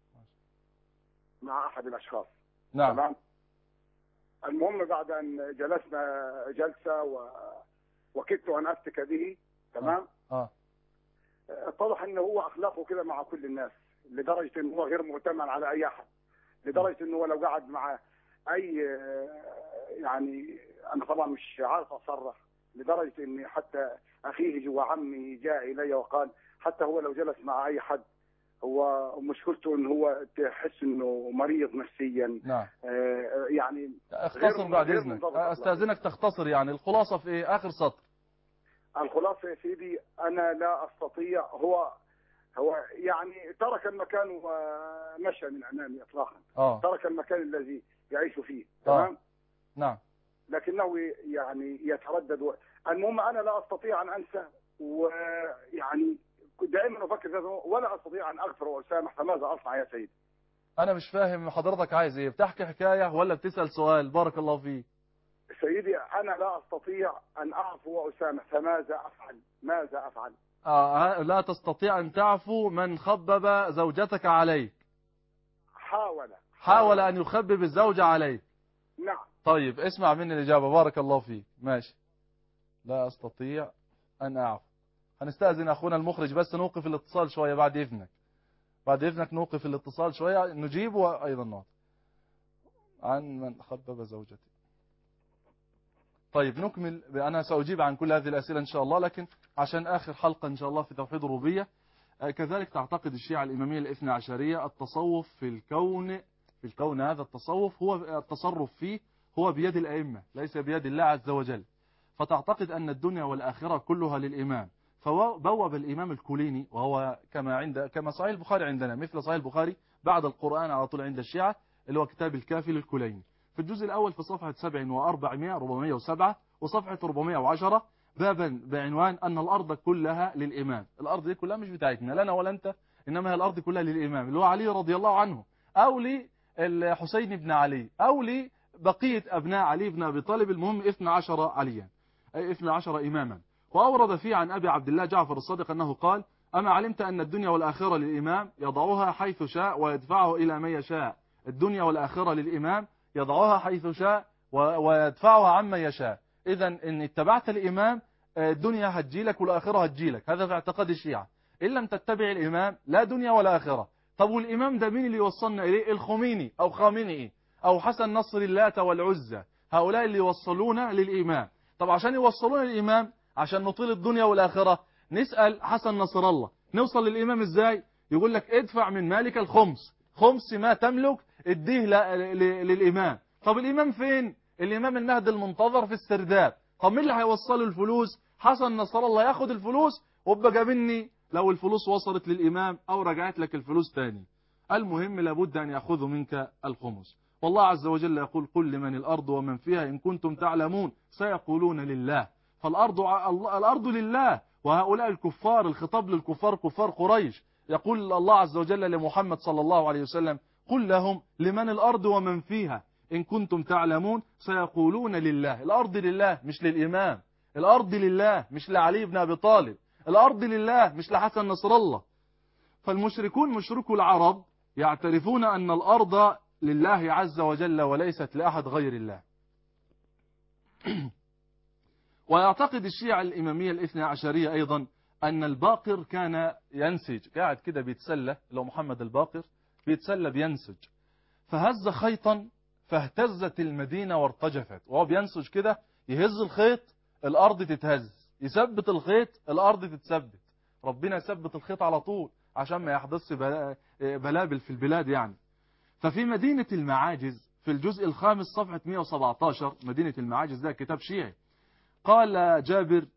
Speaker 8: مع أحد الأشخاص.
Speaker 1: نعم.
Speaker 8: تمام. المهم بعد أن جلسنا جلسة و... وكدت أن أفتك به. تمام.
Speaker 1: آه.
Speaker 8: اتضح أنه هو أخلاقه كده مع كل الناس، لدرجة أنه هو غير مؤتمن على أي أحد، لدرجة أنه لو قعد مع أي، يعني أنا طبعا مش عارف أصرح، لدرجة أن حتى أخيه جوا عمي جاء إلي وقال حتى هو لو جلس مع أي حد هو مشكلته أنه هو تحس أنه مريض نفسيا.
Speaker 1: نعم.
Speaker 8: آه يعني
Speaker 1: اختصر بعد إذنك، أستاذنك تختصر، يعني الخلاصة في إيه؟ آخر سطر.
Speaker 8: الخلاصة يا سيدي، أنا لا أستطيع. هو هو يعني ترك المكان ومشى من أمامي إطلاقا.
Speaker 1: آه.
Speaker 8: ترك المكان الذي يعيش فيه.
Speaker 1: آه.
Speaker 8: تمام.
Speaker 1: نعم.
Speaker 8: لكنه يعني يتردد و... المهم أنا لا أستطيع أن أنسى، ويعني دائما أفكر ولا أستطيع أن أغفر وأسامح، فماذا أصنع يا سيدي؟
Speaker 1: أنا مش فاهم حضرتك عايز إيه، بتحكي حكاية ولا بتسأل سؤال؟ بارك الله فيك.
Speaker 8: سيدي، أنا لا أستطيع أن أعفو وأسامح، فماذا أفعل؟ ماذا أفعل؟
Speaker 1: آه لا تستطيع أن تعفو من خبب زوجتك عليك.
Speaker 8: حاول
Speaker 1: حاول أن يخبب الزوجة عليك.
Speaker 8: نعم.
Speaker 1: طيب اسمع مني الإجابة، بارك الله فيك. ماشي. لا أستطيع أن أعفو. هنستأذن أخونا المخرج بس نوقف الاتصال شوية بعد إذنك. بعد إذنك نوقف الاتصال شوية، نجيب وأيضا نوقف. عن من خبب زوجتي. طيب نكمل. أنا سأجيب عن كل هذه الأسئلة إن شاء الله، لكن عشان آخر حلقة إن شاء الله في توحيد الربوبية. كذلك تعتقد الشيعة الإمامية الاثنى عشرية التصوف في الكون، في الكون هذا التصوف هو التصرف فيه هو بيد الأئمة ليس بيد الله عز وجل. فتعتقد أن الدنيا والآخرة كلها للإمام. فبوب الإمام الكليني، وهو كما عند كما صحيح البخاري عندنا، مثل صحيح البخاري بعد القرآن على طول عند الشيعة، اللي هو كتاب الكافي للكليني، في الجزء الأول في صفحة سبعة وأربعمائة أربعمائة وسبعة وصفحة أربعمائة وعشرة، بابا بعنوان أن الأرض كلها للإمام. الأرض دي كلها مش بتاعتنا لنا ولا أنت، إنما هي الأرض كلها للإمام اللي هو علي رضي الله عنه، أو للحسين بن علي، أو لبقية أبناء علي بن أبي طالب، المهم اثنا عشر عليا، أي اثنا عشر إماما. وأورد فيه عن أبي عبد الله جعفر الصادق أنه قال: أما علمت أن الدنيا والآخرة للإمام يضعها حيث شاء ويدفعه إلى من يشاء. الدنيا والآخرة للإمام يضعها حيث شاء ويدفعها عما يشاء. إذا إن اتبعت الإمام الدنيا هتجيلك والآخرة هتجيلك، هذا في اعتقاد الشيعة. إن لم تتبع الإمام لا دنيا ولا آخرة. طب والإمام ده مين اللي يوصلنا إليه؟ الخميني أو خامنئي أو حسن نصر اللات والعزى، هؤلاء اللي يوصلونا للإمام. طب عشان يوصلونا للإمام، عشان نطيل الدنيا والآخرة، نسأل حسن نصر الله نوصل للإمام إزاي؟ يقول لك ادفع من مالك الخمس، خمس ما تملك اديه للإمام. طب الإمام فين؟ الإمام المهدي المنتظر في السرداب. طب مين اللي هيوصله الفلوس؟ حسن نصر الله ياخد الفلوس وابقى مني لو الفلوس وصلت للإمام أو رجعت لك الفلوس تاني. المهم لابد أن يأخذوا منك الخمس. والله عز وجل يقول: قل لمن الأرض ومن فيها إن كنتم تعلمون سيقولون لله. فالأرض الأرض لله، وهؤلاء الكفار، الخطاب للكفار كفار قريش. يقول الله عز وجل لمحمد صلى الله عليه وسلم: قل لهم لمن الأرض ومن فيها إن كنتم تعلمون سيقولون لله. الأرض لله مش للإمام، الأرض لله مش لعلي بن أبي طالب، الأرض لله مش لحسن نصر الله. فالمشركون مشركو العرب يعترفون أن الأرض لله عز وجل وليست لأحد غير الله. ويعتقد الشيعة الإمامية الاثنى عشرية أيضا أن الباقر كان ينسج، قاعد كده بيتسلى، لو محمد الباقر بيتسلى بينسج، فهز خيطا فاهتزت المدينة وارتجفت، وهو بينسج كده يهز الخيط الأرض تتهز، يثبت الخيط الأرض تتثبت. ربنا يثبت الخيط على طول عشان ما يحدث بلابل في البلاد يعني. ففي مدينة المعاجز في الجزء الخامس صفحة مئة وسبعة عشر، مدينة المعاجز ده كتاب شيعي، قال جابر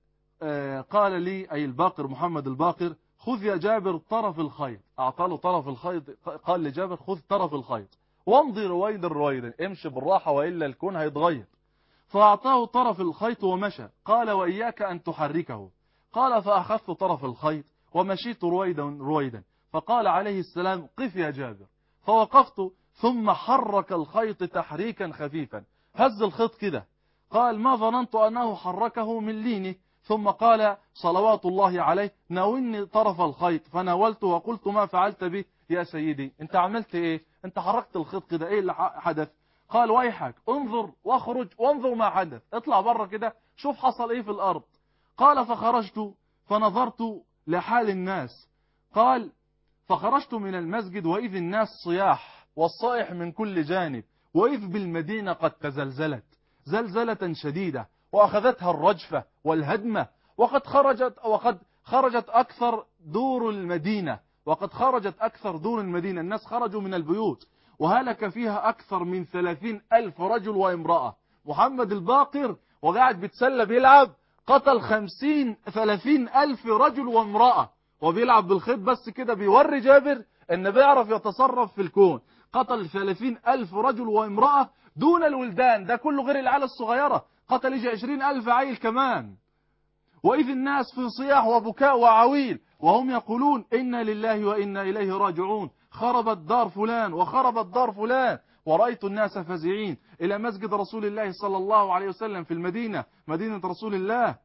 Speaker 1: قال لي أي الباقر محمد الباقر خذ يا جابر طرف الخيط، أعطاله طرف الخيط، قال لجابر خذ طرف الخيط وامضي رويدا رويدا، امشي بالراحة وإلا الكون هيتغير. فأعطاه طرف الخيط ومشى، قال وإياك أن تحركه، قال فأخذت طرف الخيط ومشيت رويدا رويدا، فقال عليه السلام قف يا جابر، فوقفت ثم حرك الخيط تحريكا خفيفا، هز الخيط كده، قال ما ظننت أنه حركه من لينه، ثم قال صلوات الله عليه ناولني طرف الخيط، فناولته وقلت ما فعلت به يا سيدي، انت عملت ايه؟ انت حركت الخيط كده، ايه اللي حدث؟ قال ويحك انظر واخرج وانظر ما حدث، اطلع بره كده شوف حصل ايه في الارض. قال فخرجت فنظرت لحال الناس، قال فخرجت من المسجد وإذ الناس صياح والصائح من كل جانب، وإذ بالمدينة قد تزلزلت زلزلة شديدة وأخذتها الرجفة والهدمة، وقد خرجت وقد خرجت أكثر دور المدينة وقد خرجت أكثر دور المدينة الناس خرجوا من البيوت، وهلك فيها أكثر من ثلاثين ألف رجل وامرأة. محمد الباقر وقاعد بيتسلى بيلعب قتل خمسين ثلاثين ألف رجل وامرأة وبيلعب بالخيط بس كده، بيوري جابر ان بيعرف يتصرف في الكون. قتل ثلاثين ألف رجل وامرأة دون الولدان، ده كله غير العيال الصغيرة، قتل يجي عشرين ألف عيل كمان. وإذ الناس في صياح وبكاء وعويل وهم يقولون إنا لله وإنا إليه راجعون، خربت دار فلان وخربت دار فلان. ورأيت الناس فزعين إلى مسجد رسول الله صلى الله عليه وسلم في المدينة، مدينة رسول الله.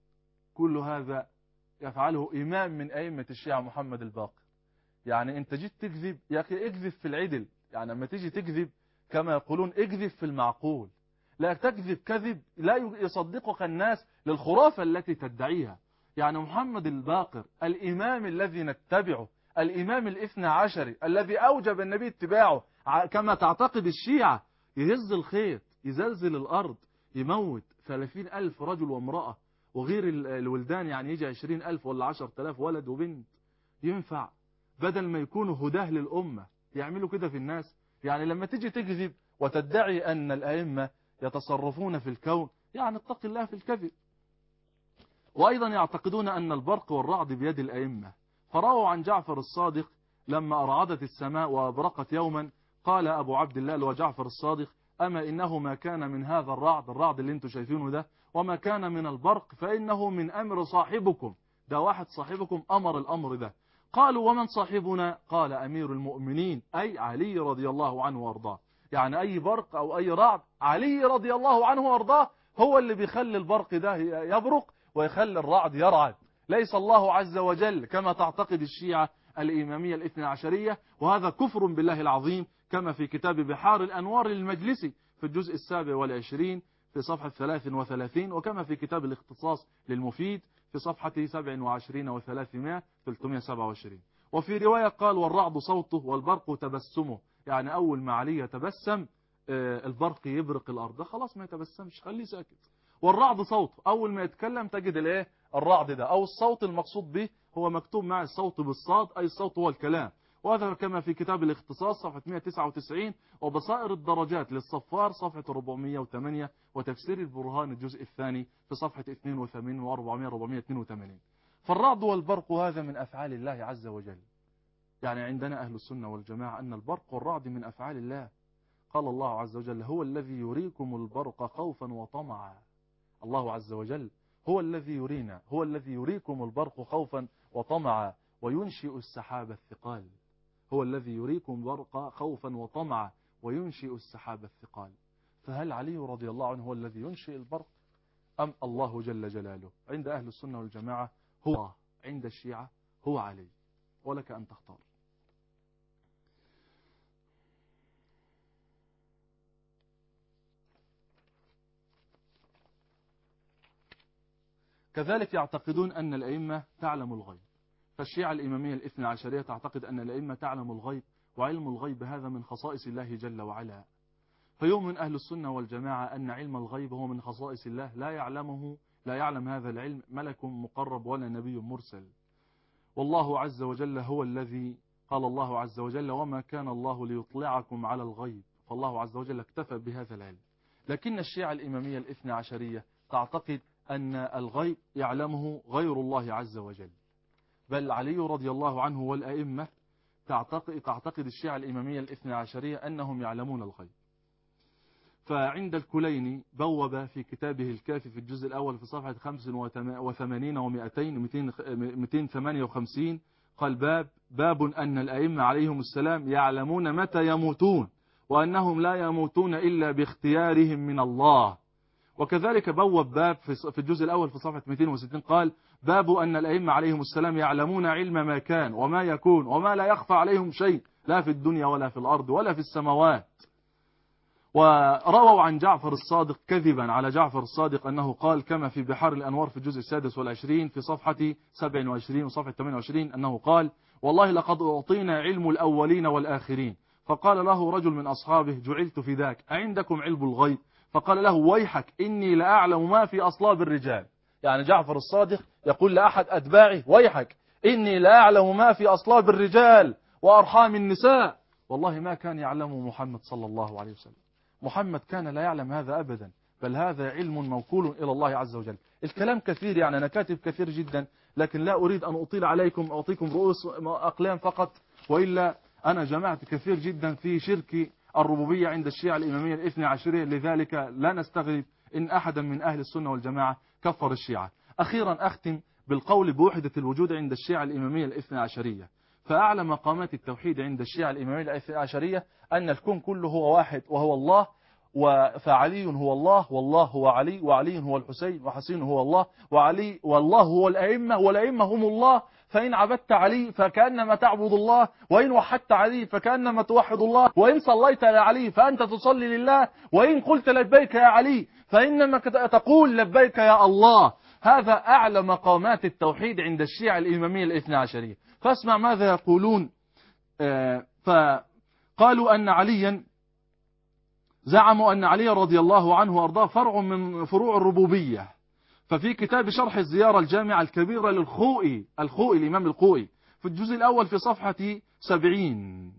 Speaker 1: كل هذا يفعله إمام من أئمة الشيعة محمد الباقر. يعني أنت جيت تكذب يا أخي اكذب في العدل، يعني لما تيجي تكذب كما يقولون اكذب في المعقول، لا تكذب كذب لا يصدقك الناس للخرافة التي تدعيها. يعني محمد الباقر الإمام الذي نتبعه، الإمام الاثنى عشري الذي أوجب النبي اتباعه كما تعتقد الشيعة، يهز الخيط يزلزل الأرض يموت ثلاثين ألف رجل وامرأة وغير الولدان، يعني يجي عشرين ألف ولا عشر تلاف ولد وبنت. ينفع بدل ما يكونوا هداه للأمة يعملوا كده في الناس؟ يعني لما تيجي تكذب وتدعي أن الأئمة يتصرفون في الكون، يعني اتق الله في الكذب. وأيضا يعتقدون أن البرق والرعد بيد الأئمة، فرووا عن جعفر الصادق لما أرعدت السماء وأبرقت يوما، قال أبو عبد الله اللي هو جعفر الصادق أما إنه ما كان من هذا الرعد، الرعد اللي انتم شايفينه ده، وما كان من البرق فإنه من أمر صاحبكم، ده واحد صاحبكم أمر الأمر ده. قالوا ومن صاحبنا؟ قال أمير المؤمنين أي علي رضي الله عنه وارضاه. يعني أي برق أو أي رعد علي رضي الله عنه وارضاه هو اللي بيخلي البرق ده يبرق ويخلي الرعد يرعد، ليس الله عز وجل كما تعتقد الشيعة الإمامية الاثنى عشرية. وهذا كفر بالله العظيم كما في كتاب بحار الأنوار للمجلسي في الجزء السابع والعشرين في صفحة ثلاث وثلاثين، وكما في كتاب الاختصاص للمفيد في صفحة سبع وعشرين وثلاثمائة ثلاثمائة وسبعة وعشرين. وفي رواية قال والرعد صوته والبرق تبسمه، يعني أول ما علي يتبسم البرق يبرق الأرض، خلاص ما يتبسمش خليه ساكت. والرعد صوته أول ما يتكلم تجد الايه الرعد ده أو الصوت المقصود به هو مكتوب مع الصوت بالصاد، أي الصوت هو الكلام. وهذا كما في كتاب الاختصاص صفحة مئة وتسعة وتسعين، وبصائر الدرجات للصفار صفحة أربعمائة وثمانية، وتفسير البرهان الجزء الثاني في صفحة اثنين وثمانين وأربعمائة أربعمائة واثنين وثمانين. فالرعد والبرق هذا من أفعال الله عز وجل. يعني عندنا أهل السنة والجماعة أن البرق والرعد من أفعال الله. قال الله عز وجل هو الذي يريكم البرق خوفا وطمعا. الله عز وجل هو الذي يرينا، هو الذي يريكم البرق خوفا وطمعا وينشئ السحاب الثقال. هو الذي يريكم البرق خوفا وطمعا وينشئ السحاب الثقال. فهل علي رضي الله عنه هو الذي ينشئ البرق أم الله جل جلاله؟ عند أهل السنة والجماعة هو، عند الشيعة هو علي، ولك أن تختار. كذلك يعتقدون أن الأئمة تعلم الغيب. فالشيعة الإمامية الاثنى عشرية تعتقد أن الأئمة تعلم الغيب، وعلم الغيب هذا من خصائص الله جل وعلا. فيؤمن أهل السنة والجماعة أن علم الغيب هو من خصائص الله، لا يعلمه لا يعلم هذا العلم ملك مقرب ولا نبي مرسل. والله عز وجل هو الذي قال الله عز وجل وما كان الله ليطلعكم على الغيب، فالله عز وجل اكتفى بهذا العلم. لكن الشيعة الإمامية الاثنى عشرية تعتقد أن الغيب يعلمه غير الله عز وجل، بل علي رضي الله عنه والأئمة تعتقد, تعتقد الشيعة الإمامية الاثنى عشرية أنهم يعلمون الغيب. فعند الكليني بوب في كتابه الكافي في الجزء الأول في صفحة خمسة وثمانين ومئتين مئتين وثمانية وخمسين قال باب باب أن الأئمة عليهم السلام يعلمون متى يموتون وأنهم لا يموتون إلا باختيارهم من الله. وكذلك بوب باب في الجزء الأول في صفحة مئتين وستين قال باب أن الأئمة عليهم السلام يعلمون علم ما كان وما يكون وما لا يخفى عليهم شيء لا في الدنيا ولا في الأرض ولا في السماوات. ورووا عن جعفر الصادق كذبا على جعفر الصادق أنه قال كما في بحار الأنوار في الجزء السادس والعشرين في صفحة سبعة وعشرين وصفحة ثمانية وعشرين أنه قال والله لقد أعطينا علم الأولين والآخرين. فقال له رجل من أصحابه جعلت في ذاك أعندكم علم الغيب؟ فقال له ويحك إني لأعلم ما في أصلاب الرجال. يعني جعفر الصادق يقول لأحد أتباعه ويحك إني لأعلم ما في أصلاب الرجال وأرحام النساء. والله ما كان يعلم محمد صلى الله عليه وسلم، محمد كان لا يعلم هذا أبدا، بل هذا علم موكول إلى الله عز وجل. الكلام كثير، يعني أنا كاتب كثير جدا، لكن لا أريد أن أطيل عليكم أعطيكم رؤوس أقلام فقط، وإلا أنا جمعت كثير جدا في شرك الربوبية عند الشيعة الإمامية الاثنى عشرية، لذلك لا نستغرب إن أحدا من أهل السنة والجماعة كفر الشيعة. أخيرا أختم بالقول بوحدة الوجود عند الشيعة الإمامية الاثنى عشرية. فأعلى مقامات التوحيد عند الشيعة الإمامية الاثنى عشرية أن الكون كله هو واحد وهو الله، فعلي هو الله والله هو علي، وعلي هو الحسين وحسين هو الله، وعلي والله هو الأئمة والأئمة هم الله. فإن عبدت علي فكأنما تعبد الله، وإن وحدت علي فكأنما توحد الله، وإن صليت على علي فأنت تصلي لله، وإن قلت لبيك يا علي فإنما تقول لبيك يا الله. هذا أعلى مقامات التوحيد عند الشيعة الإمامية الاثنى عشرية. فاسمع ماذا يقولون. فقالوا أن عليا زعموا أن علي رضي الله عنه وأرضاه فرع من فروع الربوبية. ففي كتاب شرح الزيارة الجامعة الكبيرة للخوئي الخوئي الإمام الخوئي في الجزء الأول في صفحة سبعين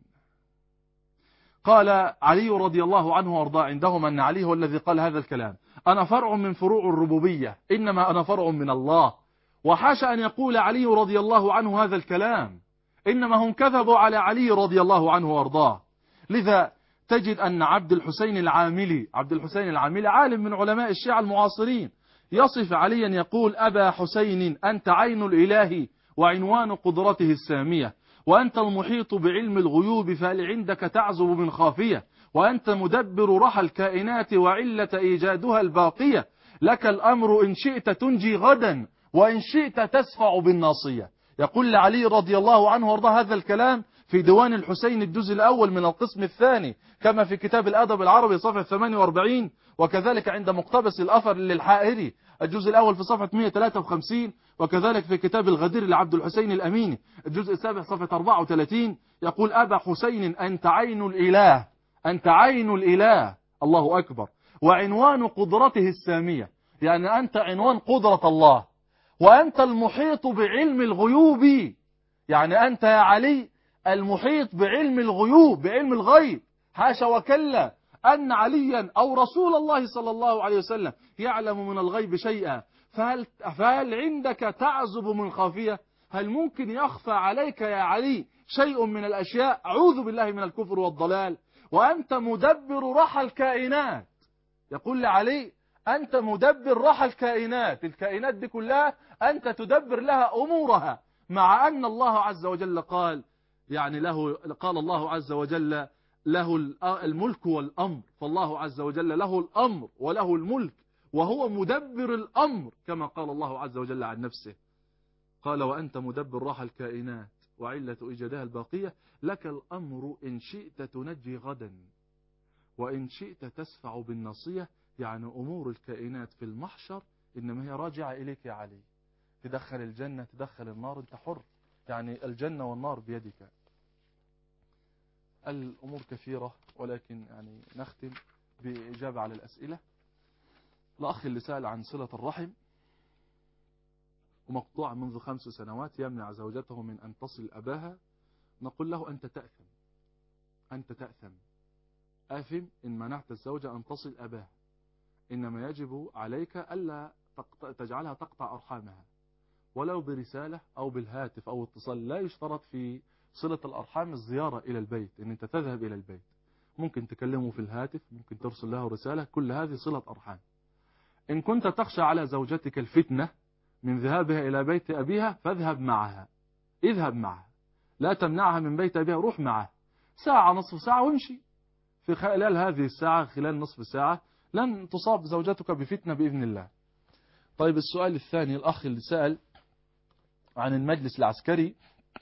Speaker 1: قال علي رضي الله عنه وأرضاه عندهم أن علي هو الذي قال هذا الكلام: أنا فرع من فروع الربوبية، إنما أنا فرع من الله. وحاشا أن يقول علي رضي الله عنه هذا الكلام، إنما هم كذبوا على علي رضي الله عنه وأرضاه. لذا تجد أن عبد الحسين العاملي عبد الحسين العاملي عالم من علماء الشيعة المعاصرين يصف عليا يقول: أبا حسين أنت عين الإله وعنوان قدرته السامية، وأنت المحيط بعلم الغيوب، فهل عندك تعزب من خافية، وأنت مدبر رحى الكائنات وعلة إيجادها الباقية، لك الأمر إن شئت تنجي غدا وإن شئت تسفع بالناصية. يقول لعلي رضي الله عنه وارضاه هذا الكلام في ديوان الحسين الجزء الأول من القسم الثاني، كما في كتاب الأدب العربي صفحة ثمانية وأربعين، وكذلك عند مقتبس الأثر للحائري الجزء الأول في صفحة مئة وثلاثة وخمسين، وكذلك في كتاب الغدير لعبد الحسين الأميني الجزء السابع صفحة أربعة وثلاثين، يقول: أبا حسين أنت عين الإله أنت عين الإله الله أكبر، وعنوان قدرته السامية، يعني أنت عنوان قدرة الله، وأنت المحيط بعلم الغيوب، يعني أنت يا علي المحيط بعلم الغيوب بعلم الغيب. حاشا وكلا أن عليا أو رسول الله صلى الله عليه وسلم يعلم من الغيب شيئا، فهل, فهل عندك تعزب من خافية؟ هل ممكن يخفى عليك يا علي شيء من الأشياء؟ أعوذ بالله من الكفر والضلال. وأنت مدبر رحى الكائنات، يقول لعلي: أنت مدبر رحى الكائنات، الكائنات دي كلها أنت تدبر لها أمورها، مع أن الله عز وجل قال يعني له قال الله عز وجل له الملك والأمر، فالله عز وجل له الأمر وله الملك وهو مدبر الأمر، كما قال الله عز وجل عن نفسه، قال: وأنت مدبر رحى الكائنات وعلة إيجادها الباقية، لك الأمر إن شئت تنجي غدا وإن شئت تسفع بالنصية. يعني أمور الكائنات في المحشر إنما هي راجعة إليك يا علي، تدخل الجنة تدخل النار أنت حر، يعني الجنة والنار بيدك. الأمور كثيرة ولكن يعني نختم بإجابة على الأسئلة. الأخ اللي سأل عن صلة الرحم ومقطوع منذ خمس سنوات يمنع زوجته من أن تصل أباها، نقول له أنت تأثم، أنت تأثم آثم إن منعت الزوجة أن تصل أباها، إنما يجب عليك ألا تجعلها تقطع أرحامها ولو برسالة أو بالهاتف أو اتصال. لا يشترط في صلة الأرحام الزيارة إلى البيت، إن أنت تذهب إلى البيت، ممكن تكلمه في الهاتف، ممكن ترسل له رسالة، كل هذه صلة أرحام. إن كنت تخشى على زوجتك الفتنة من ذهابها إلى بيت أبيها فاذهب معها، اذهب معها، لا تمنعها من بيت أبيها، روح معها ساعة نصف ساعة وامشي. في خلال هذه الساعة، خلال نصف ساعة، لن تصاب زوجتك بفتنة بإذن الله. طيب السؤال الثاني، الأخ اللي سأل عن المجلس العسكري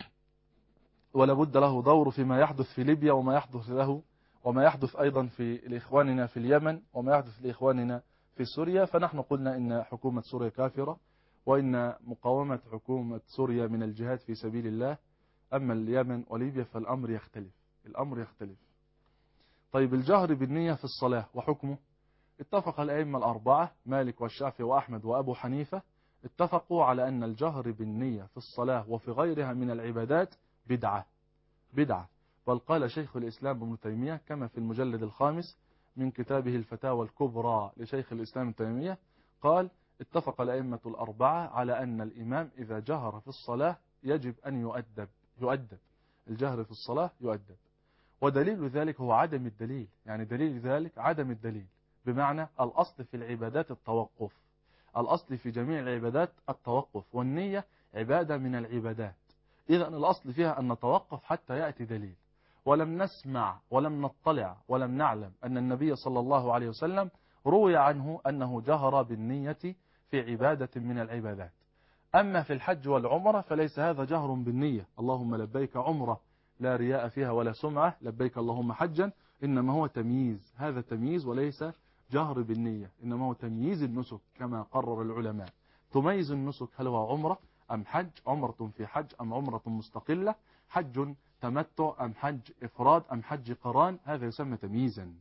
Speaker 1: ولا بد له دور فيما يحدث في ليبيا وما يحدث له وما يحدث أيضا في لإخواننا في اليمن وما يحدث لإخواننا في سوريا. فنحن قلنا إن حكومة سوريا كافرة وإن مقاومة حكومة سوريا من الجهاد في سبيل الله. أما اليمن وليبيا فالأمر يختلف، الأمر يختلف. طيب الجهر بالنية في الصلاة وحكمه، اتفق الأئمة الأربعة مالك والشافعي وأحمد وأبو حنيفة اتفقوا على أن الجهر بالنية في الصلاة وفي غيرها من العبادات بدعة بدعة بل قال شيخ الإسلام ابن تيمية كما في المجلد الخامس من كتابه الفتاوى الكبرى لشيخ الإسلام ابن تيمية، قال اتفق الأئمة الأربعة على أن الإمام إذا جهر في الصلاة يجب أن يؤدب يؤدب الجهر في الصلاة يؤدب. ودليل ذلك هو عدم الدليل، يعني دليل ذلك عدم الدليل، بمعنى الأصل في العبادات التوقف، الأصل في جميع العبادات التوقف، والنية عبادة من العبادات، إذا الأصل فيها أن نتوقف حتى يأتي دليل. ولم نسمع ولم نطلع ولم نعلم أن النبي صلى الله عليه وسلم روي عنه أنه جهر بالنية في عبادة من العبادات. أما في الحج والعمرة فليس هذا جهر بالنية، اللهم لبيك عمرة لا رياء فيها ولا سمعة، لبيك اللهم حجا، إنما هو تمييز، هذا تمييز وليس جهر بالنية، إنما هو تمييز النسك كما قرر العلماء. تميز النسك هل هو عمرة أم حج، عمرة في حج أم عمرة مستقلة، حج تمتع أم حج إفراد أم حج قران، هذا يسمى تمييزا.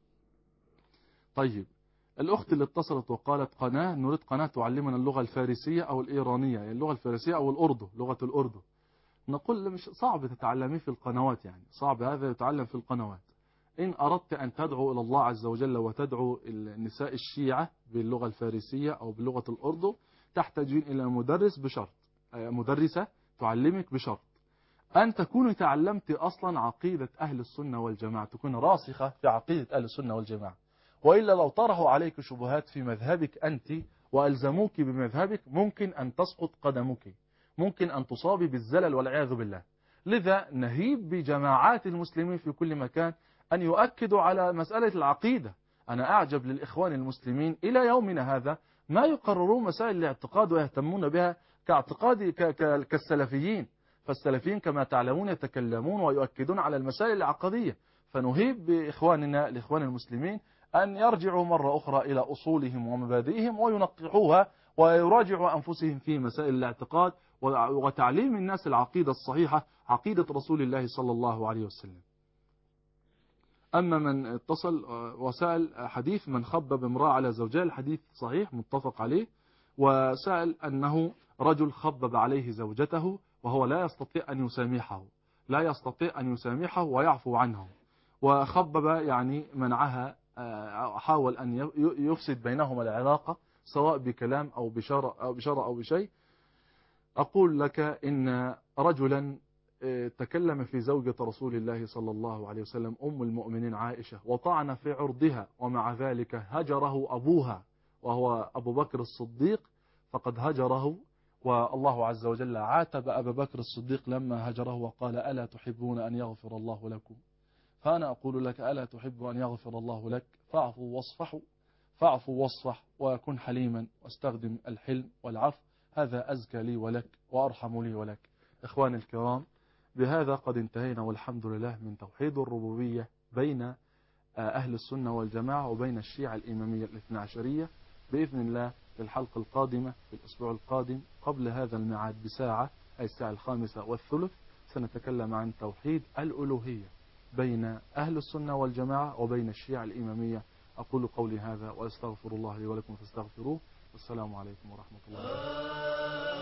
Speaker 1: طيب الأخت اللي اتصلت وقالت قناة نريد قناة تعلمنا اللغة الفارسية أو الإيرانية، يعني اللغة الفارسية أو الأردو، لغة الأردو، نقول مش صعب تتعلميه في القنوات، يعني صعب هذا يتعلم في القنوات. إن أردت أن تدعو إلى الله عز وجل وتدعو النساء الشيعة باللغة الفارسية أو بلغة الأردو تحتاجين إلى مدرس بشرط، مدرسة تعلمك بشرط أن تكوني تعلمت أصلا عقيدة أهل السنة والجماعة، تكون راسخة في عقيدة أهل السنة والجماعة، وإلا لو طرحوا عليك شبهات في مذهبك أنت وألزموك بمذهبك ممكن أن تسقط قدمك، ممكن أن تصابي بالزلل والعياذ بالله. لذا نهيب بجماعات المسلمين في كل مكان أن يؤكدوا على مسألة العقيدة. أنا أعجب للإخوان المسلمين إلى يومنا هذا ما يقررون مسائل الاعتقاد ويهتمون بها كاعتقاد كالسلفيين، فالسلفيين كما تعلمون يتكلمون ويؤكدون على المسائل العقدية. فنهيب بإخواننا الإخوان المسلمين أن يرجعوا مرة أخرى إلى أصولهم ومبادئهم وينقحوها ويراجعوا أنفسهم في مسائل الاعتقاد وتعليم الناس العقيدة الصحيحة، عقيدة رسول الله صلى الله عليه وسلم. أما من اتصل وسأل حديث من خبب امرأة على زوجها، الحديث صحيح متفق عليه، وسأل أنه رجل خبب عليه زوجته وهو لا يستطيع أن يسامحه، لا يستطيع أن يسامحه ويعفو عنه، وخبب يعني منعها، حاول أن يفسد بينهما العلاقة سواء بكلام أو بشارة أو بشارة أو بشيء. أقول لك إن رجلا تكلم في زوجة رسول الله صلى الله عليه وسلم أم المؤمنين عائشة وطعن في عرضها، ومع ذلك هجره أبوها وهو أبو بكر الصديق، فقد هجره، والله عز وجل عاتب أبا بكر الصديق لما هجره وقال ألا تحبون أن يغفر الله لكم؟ فأنا أقول لك ألا تحب أن يغفر الله لك؟ فاعفوا واصفحوا، فاعفوا واصفح وكن حليما واستخدم الحلم والعفو، هذا أزكى لي ولك وأرحم لي ولك. إخواني الكرام، بهذا قد انتهينا والحمد لله من توحيد الربوبية بين أهل السنة والجماعة وبين الشيعة الإمامية الاثنى عشرية. بإذن الله في الحلقة القادمة في الأسبوع القادم قبل هذا الميعاد بساعة، أي الساعة الخامسة والثلث، سنتكلم عن توحيد الألوهية بين أهل السنة والجماعة وبين الشيعة الإمامية أقول قولي هذا وأستغفر الله لي ولكم فاستغفروه. والسلام عليكم ورحمة الله وبركاته.